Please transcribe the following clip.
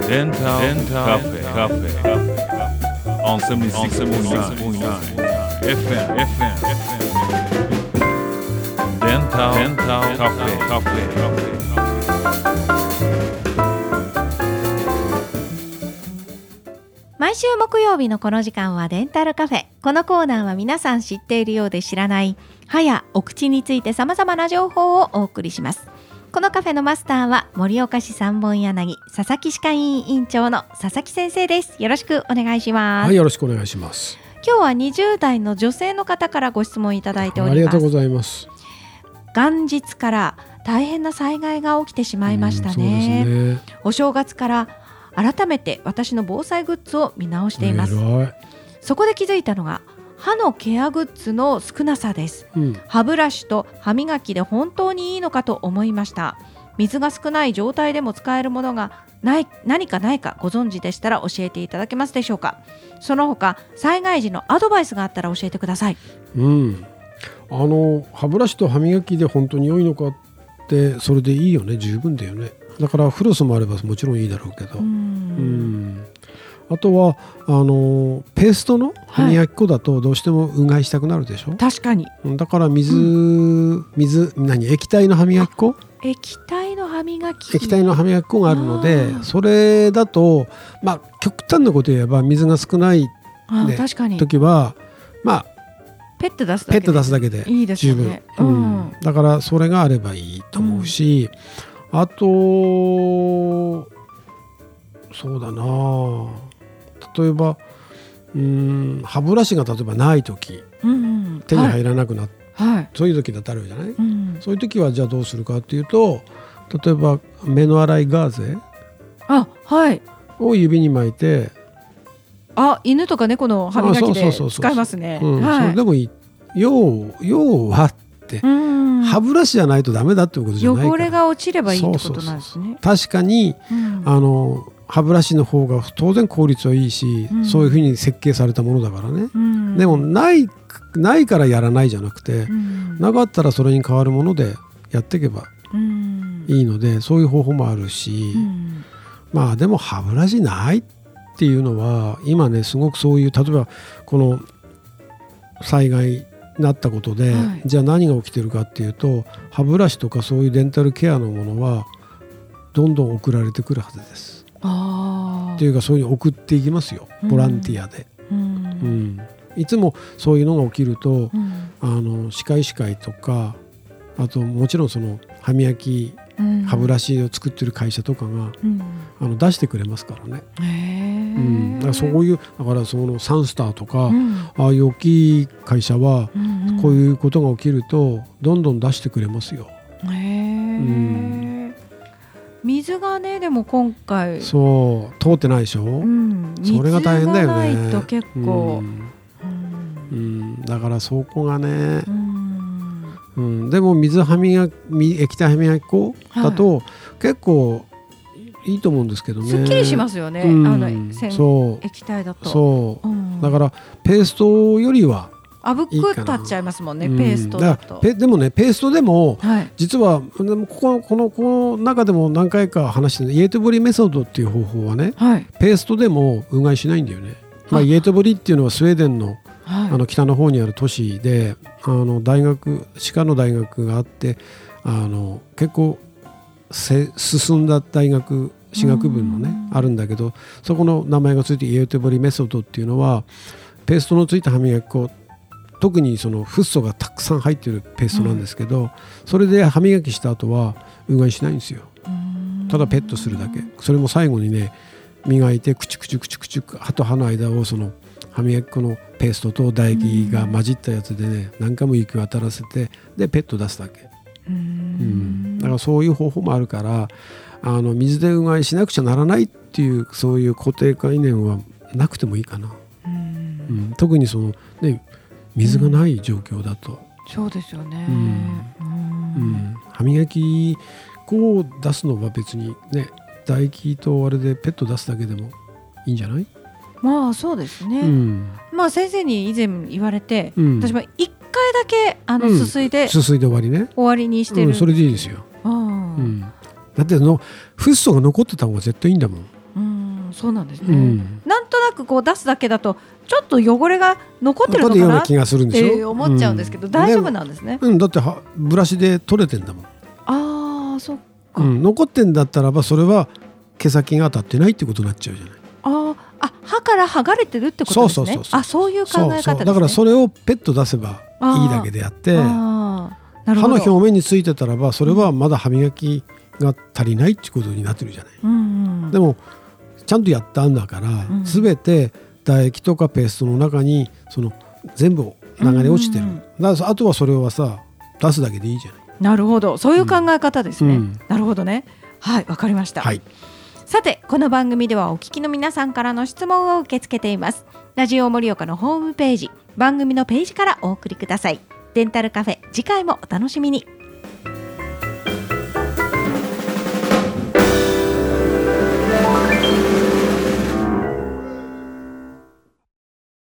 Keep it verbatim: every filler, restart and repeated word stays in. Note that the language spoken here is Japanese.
デンタルカフェカフェ on セブンティーシックスポイントナイン エフエム エフエム デンタルカフェカフェ毎週木曜日のこの時間はデンタルカフェ。このコーナーは皆さん知っているようで知らない歯やお口について様々な情報をお送りします。このカフェのマスターは盛岡市三本柳佐々木歯科医院院長の佐々木先生です。よろしくお願いします。 はい、よろしくお願いします。 今日はにじゅう代の女性の方からご質問いただいております。 ありがとうございます。 元日から大変な災害が起きてしまいましたね。 そうですね。 お正月から改めて私の防災グッズを見直しています。 偉い。 そこで気づいたのが歯のケアグッズの少なさです、うん、歯ブラシと歯磨きで本当にいいのかと思いました。水が少ない状態でも使えるものがない何かないかご存知でしたら教えていただけますでしょうか。その他災害時のアドバイスがあったら教えてください。 うん、あの歯ブラシと歯磨きで本当に良いのかってそれでいいよね。十分だよね。だからフロスもあればもちろんいいだろうけど、うんうんあとはあのペーストの歯磨き粉だとどうしてもうがいしたくなるでしょ。 確かに。 だから水、うん、水何液体の歯磨き粉液体の歯磨き液体の歯磨き粉があるので、それだと、まあ、極端なこと言えば水が少ない、ね、 確かに時は、まあ、 ペット出すだけでペット出すだけでいいですよね。 十分、うん、だからそれがあればいいと思うし、うん、あとそうだな例えばうーん歯ブラシが例えばない時、うんうん、手に入らなくなって、はい、そういう時だってあるじゃない、うん、そういう時はじゃあどうするかっていうと、例えば目の洗いガーゼあ、はい、 を指に巻いて、 あ、犬とか猫の歯磨きで使いますね。 それでもいい。要, 要はって、うん、歯ブラシじゃないとダメだってことじゃないから、 汚れが落ちればいいってことなんですね。そうそうそう、 確かに、うん、あの歯ブラシの方が当然効率はいいし、うん、そういうふうに設計されたものだからね、うん、でもない、ないからやらないじゃなくて、うん、なかったらそれに代わるものでやっていけばいいので、そういう方法もあるし、うん、まあでも歯ブラシないっていうのは今ねすごくそういう、例えばこの災害になったことで、はい、じゃあ何が起きてるかっていうと、歯ブラシとかそういうデンタルケアのものはどんどん送られてくるはずです。あっていうかそういうの送っていきますよ、ボランティアで、うんうん、いつもそういうのが起きると、うん、あの歯科医師会とか、あともちろんその歯磨き、うん、歯ブラシを作ってる会社とかが、うん、あの出してくれますからね。へー、うん、だからそういうだからそのサンスターとか、うん、ああいう大きい会社は、うんうん、こういうことが起きるとどんどん出してくれますよ。へー、うん水がね、でも今回そう通ってないでしょ、うん、それが大変だよね。 水がないと結構、 うんうん、だからそこがね、うんうん、でも水歯磨き液体歯磨き粉だと、はい、結構いいと思うんですけどね。 すっきりしますよね、うん、あのそう液体だとそう、うん、だからペーストよりはあぶく立っちゃいますもんね、うん、ペーストだと。 だでもね、ペーストでも、はい、実はこここのこの中でも何回か話してるイエテボリメソッドっていう方法はね、はい、ペーストでもうがいしないんだよね。まあ、イエテボリっていうのはスウェーデンの、はい、あの北の方にある都市で、あの大学歯科の大学があって、あの結構せ進んだ大学歯学部のねあるんだけど、そこの名前がついてイエテボリメソッドっていうのはペーストのついた歯磨き粉、特にそのフッ素がたくさん入ってるペーストなんですけど、うん、それで歯磨きした後はうがいしないんですよ。ただペットするだけ。それも最後にね磨いてクチュクチュクチュクチュ歯と歯の間をその歯磨き粉のペーストと唾液が混じったやつでね何回も行き渡らせて、でペット出すだけ。うん、だからそういう方法もあるから、あの水でうがいしなくちゃならないっていうそういう固定概念はなくてもいいかな。うん、特にそのね水がない状況だと、うん、 そうですよね、 うんうん、歯磨き粉を出すのは別にね唾液とあれでペット出すだけでもいいんじゃない？ まあそうですね、うん、まあ先生に以前言われて、うん、私もいっかいだけあのすすいで、うん、 すすいで終わりね、 終わりにしてる、 うん、それでいいですよ。あ、うん、だってのフッ素が残ってた方が絶対いいんだもん。うんそうなんですね、うん、なんとなくこう出すだけだとちょっと汚れが残ってるのかなって思っちゃうんですけど、うん、大丈夫なんですね。 うん、だってはブラシで取れてんだもん。 ああ、そっか、 うん、残ってんだったらばそれは毛先が当たってないってことになっちゃうじゃない。 ああ、歯から剥がれてるってことですね。そうそうそうそう。あ、そういう考え方ですね。そうそう、 だからそれをペット出せばいいだけであって、ああ、歯の表面についてたらばそれはまだ歯磨きが足りないってことになってるじゃない、うんうん、でもちゃんとやったんだから、うん、全て唾液とかペーストの中にその全部流れ落ちてる、うんうん、だからあとはそれはさ出すだけでいいじゃない。 なるほど、そういう考え方ですね、うん、なるほどね。はい、わかりました、はい、さてこの番組ではお聞きの皆さんからの質問を受け付けています。ラジオ盛岡のホームページ、番組のページからお送りください。デンタルカフェ、次回もお楽しみに。